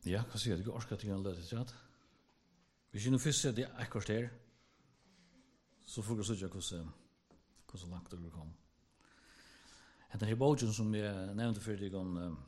Ja, vad säger du? Orskar till en löt chat. Vi ska nu först se det akkurat här. Så får jag söka hur så långt det kom. Den här boken som jag nämnde för dig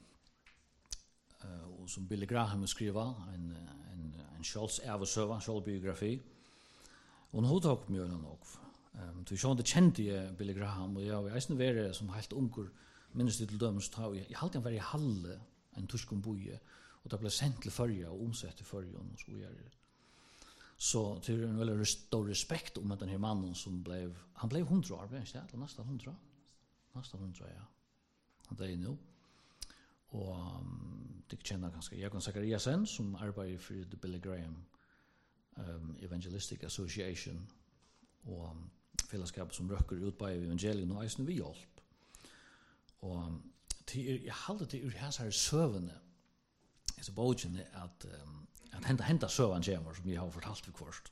och som Billy Graham skriva en Charles Evans självbiografi. Och hon tog mig nog. Du såg det kände Billy Graham och jag är snö vara som helt ungur minst till döms ta jag halt en väldigt halle en tuskum boje och det blev sendt till förja och omsatt till förja och så vidare. Så till en väldigt stor respekt om att den här mannen som han blev 100 år, vet jag, eller nästan 100. Nästan 100, ja. Det är nu. Och det känner ganska Jakob Zachariasen som arbetar för the Billy Graham Evangelistic Association och fellesskap som röker ut på evangelien och eisen vi hjälp. Och jag hade det ur här sövande. Så bogen att hända sövan kommer som jag har fortalt för först.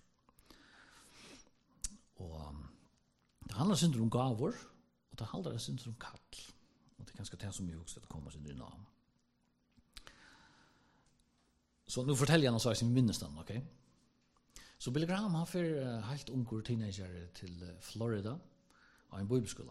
Och det handlar inte om gåvor och det handlar inte om kall. Och det är ganska det som jag också att komma sin i namn. Så nu fortäljer jag något slag i minnestan, okej? Okay? Så Billy Graham har för helt ungur teenager till Florida av en bibelskola.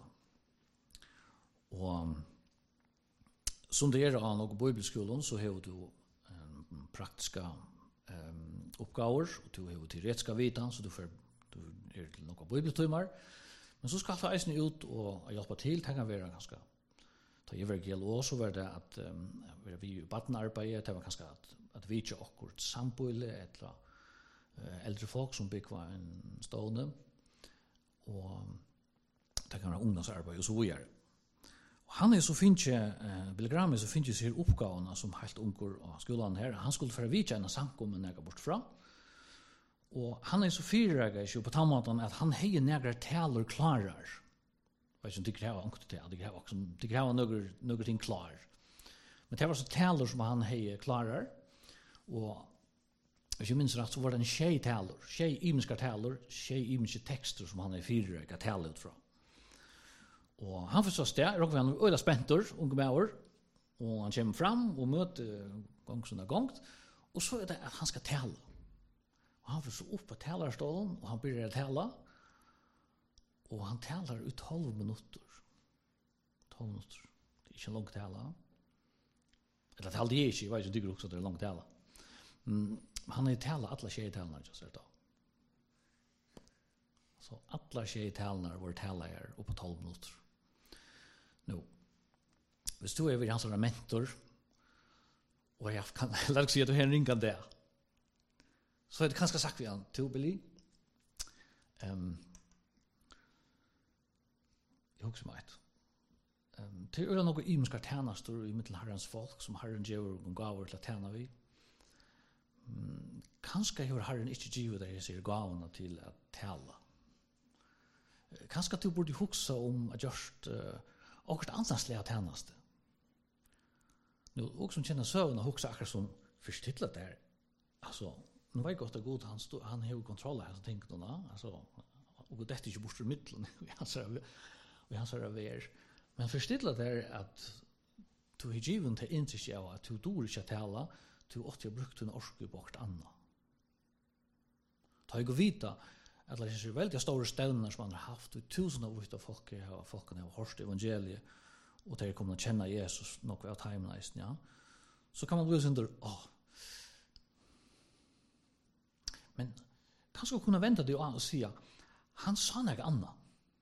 Och som det är av någon bibelskolan så har du praktiska uppgifter och du har teoretiska vitan så du är till några bibeltimmar. Men så ska du eisen ut och hjälpa till. Det kan vara ganska ta evangel och så var det att vi barnarbete det var ganska att vi inte akkurat samboile eller äldre folk som bygger en stående och det kan vara ungdomsarbete och så vidare. Och han är så finns Billy Graham är så finns sig uppgifterna som helt ungur och skolan här han skulle för vidja en samkommen näga bort fra och han är så fyrräga på tamaten att han hejer några talar klarar. Vet inte det kräver också det kräver några ting klar. Men det var så talar som han hejer klarar och jag minns rätt så var det en tjej imiska talar, imiska texter som han är fyrräga talar ut från. Och han förstås det, och han var öda spentor, unge människor, och han kommer fram och möter gångt, och så är det att han ska tala. Och han får så upp på talarstolen, och han börjar tala, och han talar ut 12 minuter. 12 minuter. Det är inte en lång tala. Eller det är inte, jag vet inte också att det är en lång tala. Han har talat alla tjejtalarna, just det då. Så alla tjejtalarna var talare upp på 12 minuter. Nu, hvis du är hans mentor, och jag kan lära sig att du har en ringa där, så är det ganska sagt vi han, till Billy. Jag husker mig till är det några imenska tjänster i mittel Herrens folk som Herren ger och gavar till att tjäna vi. Kanske har Herren inte givet dig sig gavarna till att tala. Kanske du borde huxa om att just och ansatsliga tjänste. Nu också som känner sövna huxa akkurat som förstitlat där. Alltså, nu var det gott och god han har kontroll här så tänkte då, alltså och det är inte bort ur mitten. Vi han så där. Men förstitlat där att du har given till insikt av att du dår inte tala, du åt jag brukt en orske bort anna. Ta jag gå vita att det är väldigt stora ställningar som man har haft och tusen av folken har hört evangeliet och det kommer att känna Jesus något av timelines, ja. Så kan man bli under men kanske kunna vänta det och säga han sa något annat.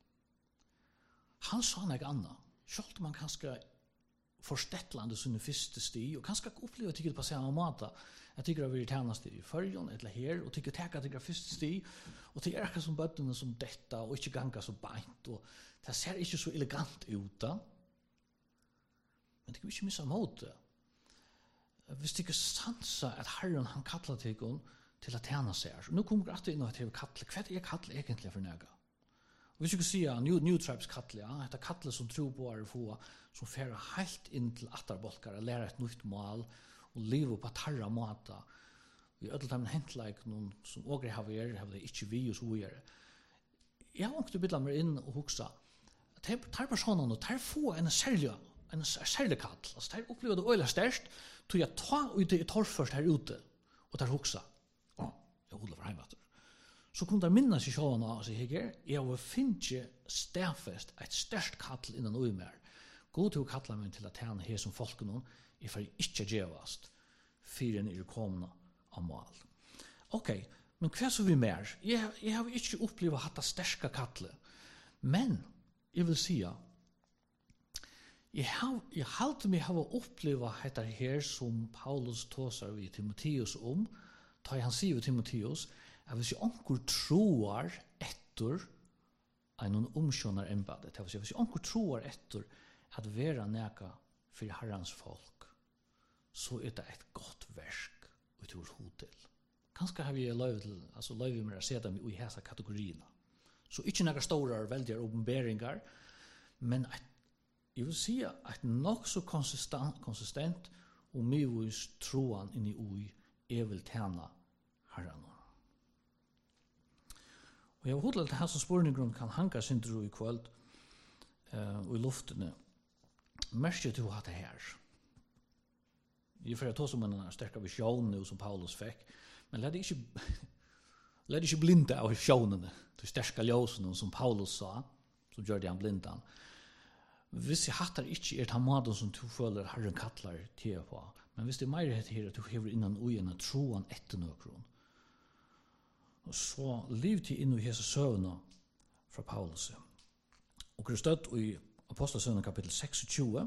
Han sa något annat. Självt man kanske förstettlande som första steg och kanske uppleva tycker på samma måte. Jag tycker att vi tjänaste i förjon eller här och tycker täcka det första steg och det är som bötterna som detta och inte ganga så bänt och det ser inte så elegant ut då. Men det kan vi inte missa mot det. Hvis det ikke sansa at Herren han kallar til at tjena seg. Nu kommer jeg alltid inn og til å kalle. Hva er kalle egentlig for nega? Hvis du kan si New Tribes kalle, ja, det er kalle som tror på å få, som fører helt inn til atterbolkere, lære et nytt mål, og leve på tarra måte. Vi har ødelt dem hentleik noen som ågre har det ikke vi og så videre. Jeg har åkt å bidla meg inn og hoksa. De personene, de får en en særlig kall. Altså, det opplever det øyla størst, tog jeg ta ut det i torrførst her ute, og der hoksa. Jeg holder for heimater. Så kunne der minnes i sjåene og si, jeg har finnet stedfest et størst kall innan ui mer. God til å kalla meg til å tjene her som folk noen, jeg får ikke gjevast, før en komna av mål. Ok, men hva så vi mer? Jeg har ikke opplevd hatt sterska kallet, men jeg vil si jeg halte meg har opplevd dette her som Paulus tåsar ved Timotheus da han sier ved Timotheus, at hvis jeg onkur troar etter en omskjønner embade, det vil si, hvis jeg onkur troar etter at være neka for Herrens folk, så det et godt versk ut ur hotel. Kanskje har vi løyve med å se dem i hese kategoriene. Så ikke neka store, veldige åpenberinger, men jeg vil si at nok så konsistent og mye troen inni ui vil tjene Herren. Og jeg har hodet til hans spørningen kan hanka sin tro i kveld og i luftene. Merker du at det her? Jeg får ta som en sterk vision nu som Paulus fikk, men lad ikke blinde av visionene, de sterke ljøsene som Paulus sa, som gjør det han blindan. Hvis jeg hattar ikke den måten som du føler Herren kattler til på, men hvis det mer her at du hever innan ugen troen etter nøkron, så liv til inn i hese søvnene fra Paulus. Og det støtt i Apostelsøvnen kapittel 26,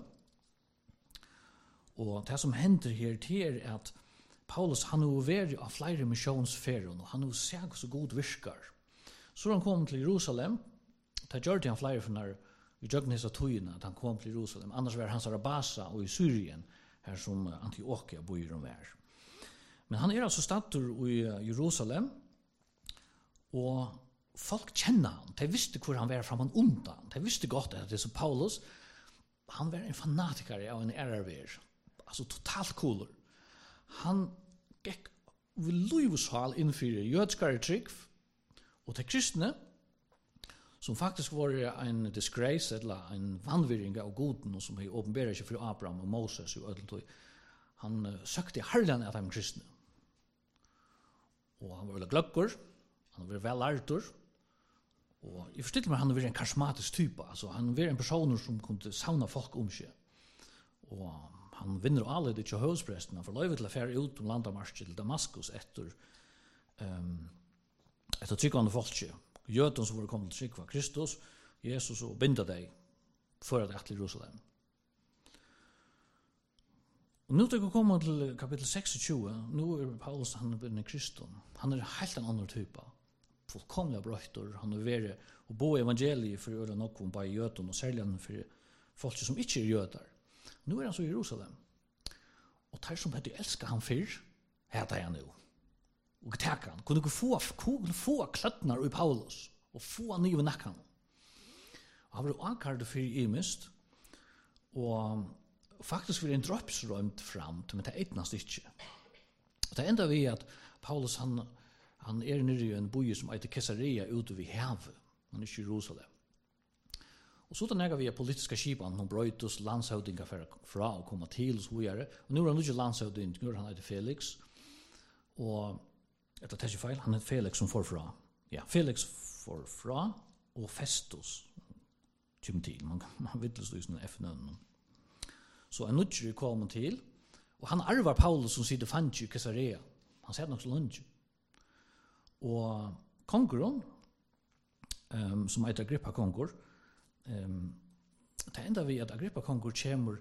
og det som hender her til at Paulus han har vært av flere misjonsferier, og han har sett så god virkar. Så han kom til Jerusalem, da gjør det han flere for når vi gjør disse togene at han kom til Jerusalem, annars var hans Arabasa og i Syrien, her som Antiochia bor om her. Men han altså stater i Jerusalem, og folk kjenner han. De visste hvor han var framan undan. De visste godt at det som Paulus, han var en fanatiker av en RRV, altså totalt cool. Han gikk ved livshal innenfor jødskare trygg, og til kristne, som faktisk var en disgrace, eller en vanvirring av goden, som har åpenberet seg for Abraham og Moses og ødeltøy. Han søkte herligene at han var kristne. Og han var veldig gløkker, han var velarter, og jeg forstiller meg han var en karismatisk type, altså han var en person som kunne savne folk om seg. Og han vinner alle det til høvdspresten, han får løyve til å fære ut om landamarsk til Damaskus etter tryggvande folket. Jøden som var kommet til trygg var Kristus, Jesus og binda deg for at etter Jerusalem. Og nå til å komme til kapittel 26, nå Paulus han en kristen. Han helt en annen type. Fullkomlig brøyter, han vært og bo i evangeliet for å gjøre noe om bare jøden, og særlig for folk som ikke jøder. Nå han så i Jerusalem. Og der som hadde elsket han før, heter jeg nå. Og takk han. Kunne få kløttene i Paulus, og få han nye nakken. Og han var akkurat for imist, og faktisk var en droppsrømt fram til med det etnast ikke. Og det enda vi at Paulus han nere i en boi som heter Caesarea ute ved havet. Han ikke i Jerusalem. Og så tenker vi politiske skipan, han brøytes landshavdinga fra å komme til, og så videre. Og nå han ikke landshavding, nå han heter Felix. Og etter det er ikke feil, han heter Felix som får fra. Ja, Felix får fra, og Festus kommer til. Man vet det sånn F-nønnen. Så en nødger kommer til, og han arvar Paulus som sitter fant i Caesarea. Han sier nok så lunge. Og konkurren, som heter Agrippa konkur, det enda vi at Agrippa konkur kommer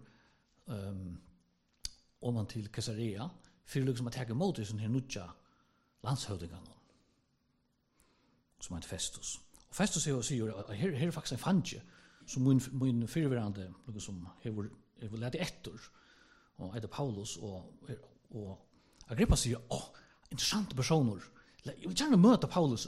oman til Caesarea, for liksom at jeg mot i sånn her nødja landshøvdingene, som heter Festus. Og Festus sier at her faktisk en fantje, som min fyrverande, som hever lett etter, og heter Paulus, og Agrippa sier, interessante personer, jeg vil gjerne møte Paulus.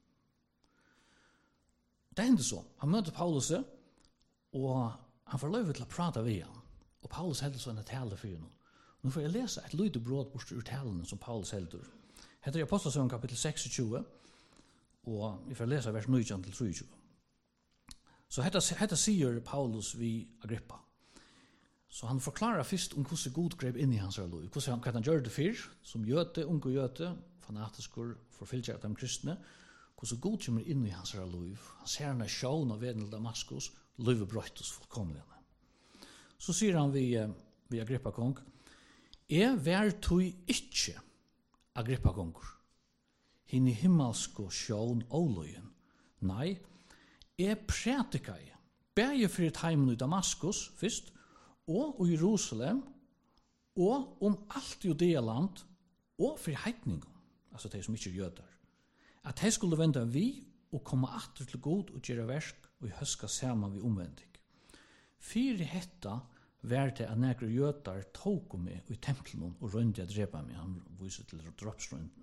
Det hender så. Han møter Paulus, og han får løyve til å prate ved han. Og Paulus helder så en tale for henne. Nå får jeg lese et lite brot bort ur talene som Paulus helder. Heter i Apostelsøvnen kapittel 26, og vi får lese vers 19-23. Så hetta sier Paulus vi Agrippa. Så han forklarar först om hur god grep in i hans liv. Hur han gör det för, som jöte, unge jöte, fanatiskor, forfylgjer av de kristne. Hur god kommer in i hans liv. Han ser en sjån av veden til Damaskus, livet brøytes fullkomligende. Så sier han vi Agrippa kong, vær tog ikke Agrippa konger. Hinn i himmelsko sjån óløyen. Nei, prætikai, bæje fyrir teimen i Damaskus, fyrst, og i Jerusalem, og alt Judealand, og fyrir heitningum, altså de som ikke jødar, at de skulle venda vi og komme atter til god og gjøre versk og høska saman vi omvendig. Fyrir hetta var det at nekre jødar tog meg i tempelen og rønde at drepa meg, han viser til droppsrøndene.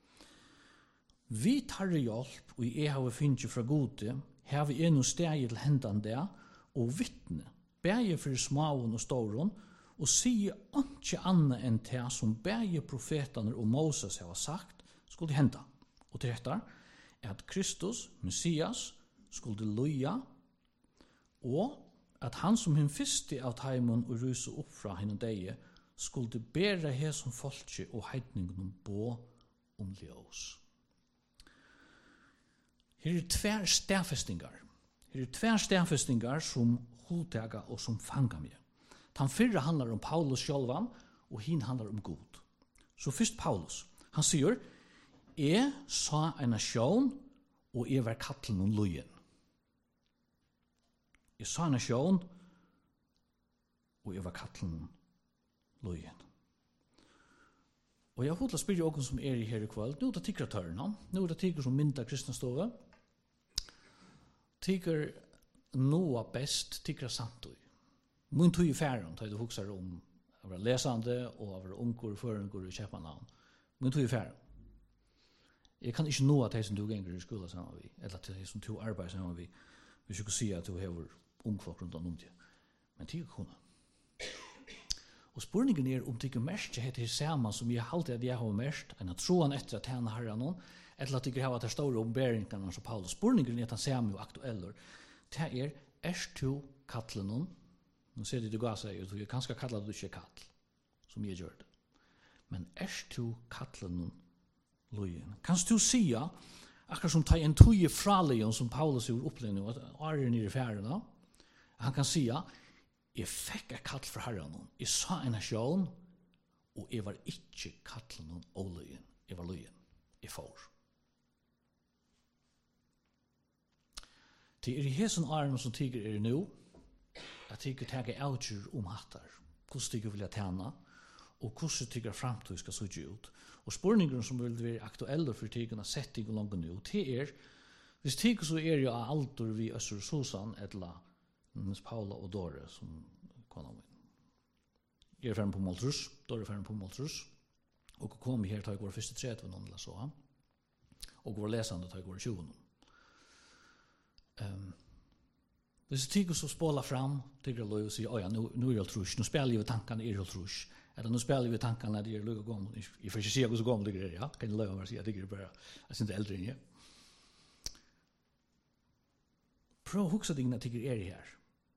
Vi tar hjelp, og jeg har finnet fra gode, har vi ennå steg til hendene der, og vittne, bæge for smaven og ståren, og sier ikke annet enn det som bæge profetene og Moses har sagt, skulle hende. Og til dette er at Kristus, Messias, skulle løye, og at han som hin fyrste av teimen og ryse opp fra henne deg, skulle bære her som folke og heitningen på om ljøs. Her er tver stedfestingar. Her er tver stedfestingar som hodtaga og som fanga meg. Den fyrre handlar om Paulus sjálvan, og hin handlar om Gud. Så først Paulus. Han sier, jeg sa en nasjon, og jeg var kattelen om løyen. Jeg sa en nasjon, og jeg var kattelen om løyen. Og jeg har fått å spørre åken som er her i kveld. Nå er det tikkere tørrene. Nå er det tikkere som mynda kristne stove. Tikkere noe best, tikkere samtøy. Min tog i færen, da du husker om å være lesende og å være unger, føringer og kjøpe navn. Min tog i færen. Jeg kan ikke nå at jeg som du ganger i skolen sammen med, eller til jeg som du arbeider sammen med, hvis jeg kan si at du har ungfolk rundt om det. Men tikkere kunne. Og spurningen er om det ikke mest heter det samme som jeg alltid at jeg har mest, enn at troen etter at henne har noen, eller at det ikke har vært store ombæringene som Paulus. Spurningen er at han samme og aktueller. Det er du kattelen noen? Nå ser det du ga seg, og jeg kanskje kattler du ikke kattel, som jeg gjør det. Men du kattelen noen løyen? Kanst du si, akkurat som ta en tøye fra løyen som Paulus gjør opplevende, og at Arjen er i færene, han kan si, jeg fikk et kall fra Herren, jeg sa en nasjon, og jeg var ikke kattelen og løyen, jeg var løyen, jeg får. Det i hesen armen som tiger er nå, at tiger tager avgjør om hattar, hvordan tiger vil jeg tjene, og hvordan tiger fremtid skal se ut. Og spurningen som vil være aktuelle for tigerna sett tiger langt nå, det hvis tiger så jo av alder vi Øster Susan, eller Paula og Dore som kona min. Jeg ferdig på Moltrus, Dore ferdig på Moltrus, og kom her til jeg går første 30 noen eller så, og går lesende til jeg går 20 noen. Hvis jeg tykker så spåler fram, tykker jeg løy og sier, ja, nå er jeg trus, nå spiller jeg ved tankene er jeg trus, eller nå spiller jeg ved tankene at jeg er løy og gammel, jeg får ikke si hvor så gammel det er, ja, kan jeg løy og si at jeg er bare, jeg synes det er eldre enn jeg. Prøv å huske deg når jeg er her.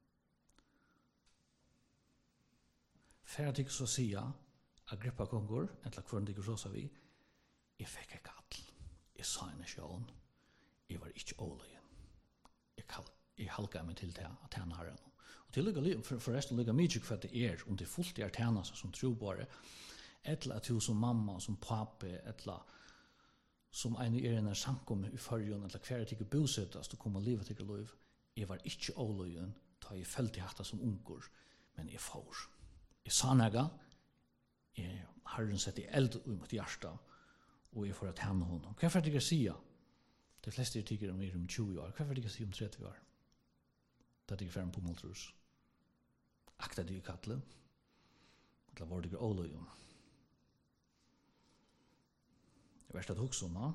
For at jeg så sier, Agrippa konger, eller hvordan det så sa vi, jeg fikk et kattel, jeg sa en sjøen, jeg var ikke åløyen. Jeg halka meg til det, at han har noe. Og til forresten ligger mye for at det om det fullt er tjena seg som trobare, eller at du som mamma, som pape, eller som en en samkommer i førjen, eller hver at ikke bosettes, og kommer livet til liv. Jeg var ikke åløyen, da jeg følte jeg hatt som unger, men jeg får. Jeg sa nega, jeg har sett i eld mot hjertet, og jeg får at henne henne. Hva for at jeg sier? De fleste tykker om 20 år. Hva for at jeg sier om 30 år? Da jeg er ferdig på Moltrus. Akta de i kattelen. Eller var det ikke åløyen? Det verste at hukse om.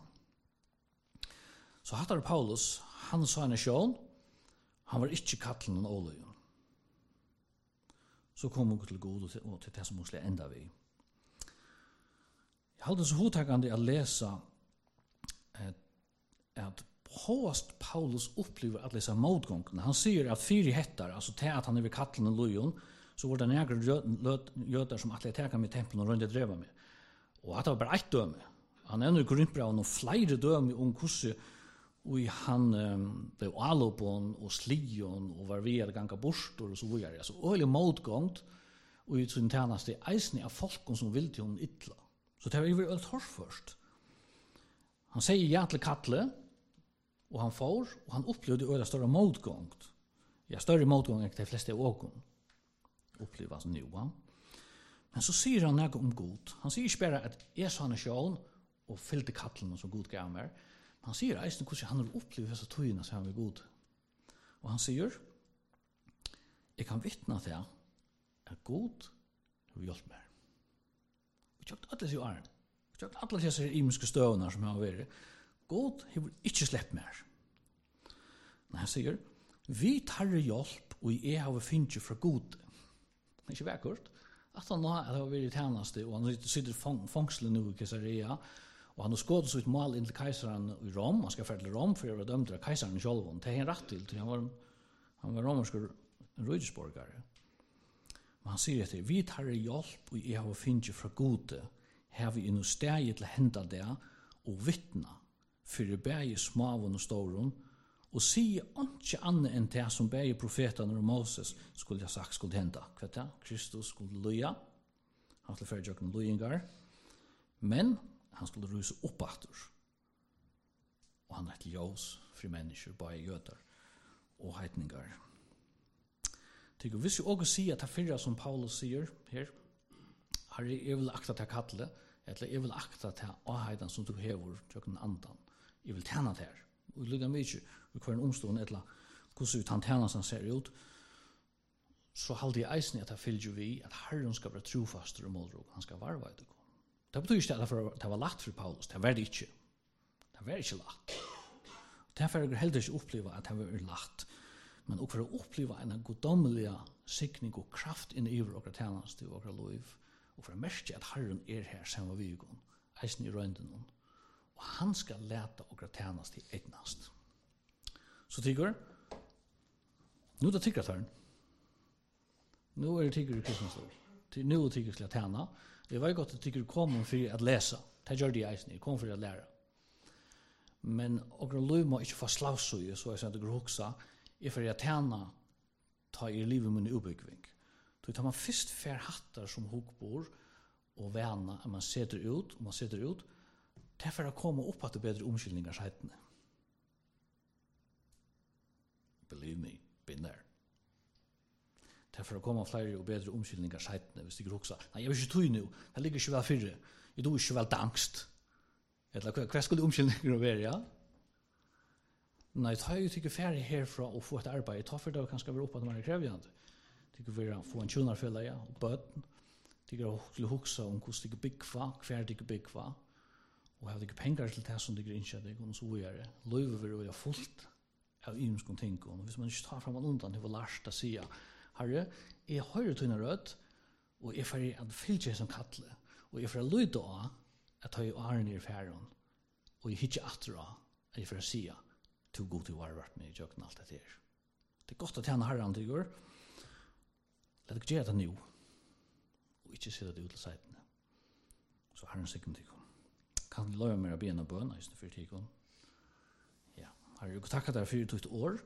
Så hattar Paulus, han sa en sjån, han var ikke kattelen og åløyen. Så kom hun til god og til det som hun skulle enda vi. Jeg hadde så hodtakende å lese at påast Paulus opplever at lese motgångene. Han sier at fyri hettar, altså til at han er ved kattelen og løyen, så var det några jötar som att ta med tempeln och runt dreva med. Och att det var bara ett döme. Han ännu Korinthbrevet och flera döme om kurse och han blev allopon och slion och var vid att ganga bostor och så vidare. Så öle motgångt och i sin tjänste eisne av folk som vill till hon illa. Så det var ju öll torr först. Han säger ja till Katle och han får och han upplevde öle större motgångt. Ja, större motgång än de flesta åkon upplevas nu, va? Men så säger han något om god. Han säger inte bara att jag sa en sjön och fyllde kattlen som god gav mig. Han säger eisen hvordan han har upplevt dessa tøyene som han er god. Og han sier, jeg kan vittna til at god har hjulpet meg. Vi tjokk alle disse årene. Vi tjokk alle disse imenske støvner som har vært. God har ikke slept mer. Men han sier, vi tar hjelp og jeg har finnet fra god. Det er ikke vekkert. At han har vært i tjeneste, og han sitter i fangselen nå i Caesarea, og han har skått sitt mål inn til keiseren i Rom. Han skal fære til Rom for å være dømt av keiseren i Kjolvån. Det er en rett til, han var romersk røydesborgare. Men han sier etter, vi tar hjelp, og jeg har finnet fra gode, har vi inn og steg til å hente det, og vittne, for begge smaven og storen, og sier ikke annet enn det som begge profetene og Moses skulle ha sagt skulle hende. Hva det? Kristus skulle løye, han skulle fære jøkken løyengar, men han skulle ruse opp atter. Og han er til ljós for mennesker, bare jøder og heitningar. Tykker, hvis jeg også sier at det fyrre som Paulus sier her, har jeg vil akta til kattle, eller jeg vil akta til avheiden som du hever tjøkken andan. Jeg vil tjene til her. Og jeg lukker mye i hver en omstående, eller hvordan han tjener som ser ut, så halde jeg eisen at det fylger vi at Herren skal være trofaster og målrog. Han skal varve det. Det betyr ikke at det var lagt for Paulus. Det var det ikke. Det var ikke lagt. Derfor er jeg heller ikke oppleve at det var lagt. Men også for å oppleve en goddommelige sikning og kraft inn i vår tjeneste og vår liv. Og for å merke at Herren er her sammen med vigen. Eisen i røynden. Og han skal lete vår tjeneste etnast. Så tykker, nå er det tykkertøren. Nå er det tykker i kristensår. Nå er det tykker til å tjene. Jeg var godt at tykker kommer for å lese. Det gjør de eisen. Jeg kommer for å lære. Men vår liv må ikke få slavsøye, så jeg sier at du hoksa, er for å tjene ta i livet min utbygging. Så tar man først fær hattar som hokbor og vana, at man setter ut, det er for å komme opp at det bedre omkyldninger seitene. Believe me, been there. Det er for å komme flere og bedre omkyldninger seitene, hvis du hoksa. Nei, jeg vil ikke tog nå, det ligger ikke vel fyrre. Jeg tror ikke vel angst. Eller hva skulle omkyldninger være, ja? Nei, ta jo tykker ferie herfra og få et arbeid. Ta for det kanskje være oppe at man er krevjende. Tykker være få en tjonarfelle, ja, og bøten. Tykker å hoksa om hvordan tykker byggva, hver tykker byggva. Og har tykker penger til det som tykker innkjøding, og så videre. Løyve vil være fullt av imenskene ting. Og hvis man ikke tar frem en undan, det var lært å si, Herre, jeg hører tøyne rødt, og jeg får at fylke som kattle, og jeg får løyde av at jeg er nere i færen, og jeg hittar atter av at jeg får si til god til å være vært med i jøkken alt dette her. Det er godt at tjene herren til gjør. Let dere gjøre det nå, og ikke se det ut til seitene. Så herren sikker til kom. Kan du løye mer av ben og bøn, i stedet for tikkene? Ja, herre, jeg takker deg for 4 år,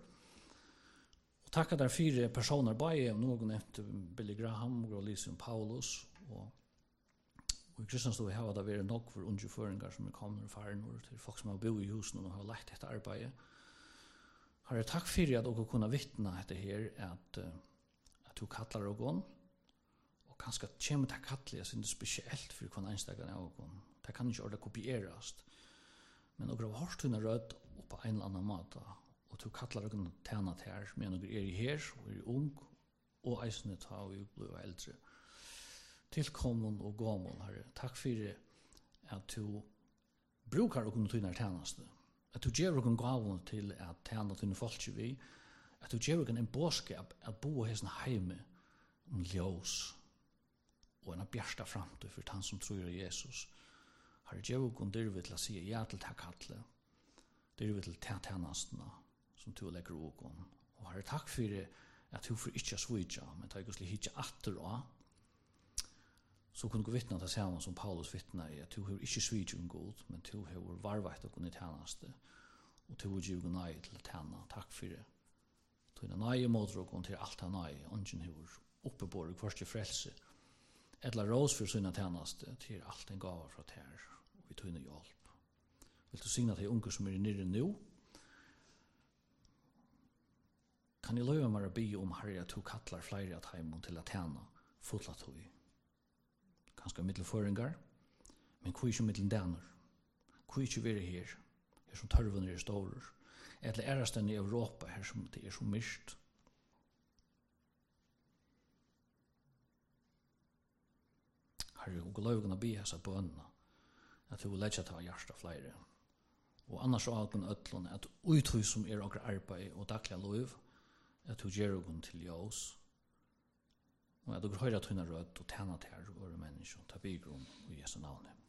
og takker deg 4 personer, bare noen efter Billy Graham, og Lise og Paulus, og i Kristianstad vi har det vært nok for underføringer som kommer og faren, og til folk som har bo i husen og har lagt dette arbeidet. Herre, takk for at dere kunne vittne etter her, at du kattler dere, og kanskje kommer til kattelig, så er det spesielt for hver eneste av dere. Det kan ikke ordet kopieres, men dere har hørt henne rødt på en eller annen måte, og du kattler dere tjene til her, men dere er her, og er ung, og eisene tar vi blir eldre. Tilkommen og gåmål, Herre. Takk for at du brukar å kunne tøyne tjeneste. At du gjør dere gaven til at tjene tøyne folk vi. At du gjør dere en bådskap at bo i hesten heime om ljós og en bjersta framtid for han som tror i Jesus. Herre, gjør dere dyrve til å si ja til takkatle. Dyrve til tjenestene som du legger åken. Og Herre, takk for at du får ikke svitja, men det er ikke slik ikke atter også. Så kunne du vittna det samme som Paulus vittna i, at du har ikke svitja god, men du har varveit og kunnet tjeneste, og du har givet nei til tjena. Takk for det. Du har nei mot og til alt er nei, ungen har oppebåret først i frelse. Etla rås for sina tjeneste, til alt en gava fra ter, og vi tog hjelp. Vil du signa til unger som er nere nå? Kan jeg løye meg å be om herre at du kattler flere av heimene til å tjene fotla tog? Kanskje middelføringar, men hvor ikke middeldaner? Hvor ikke være her som tørven er store? Eller æresten i Europa, her som det er så myrkt? Herre, og løye kunne be hessa bønene, at du vil lette ta hjertet flere. Og annars så kan øtlån at uthus som er akkurat arbeid og daglig lov, at du gjør oss til jøs, og at du hører at hun er rødt og tjener til her og mennesker, ta bygrom i Jesu navnet.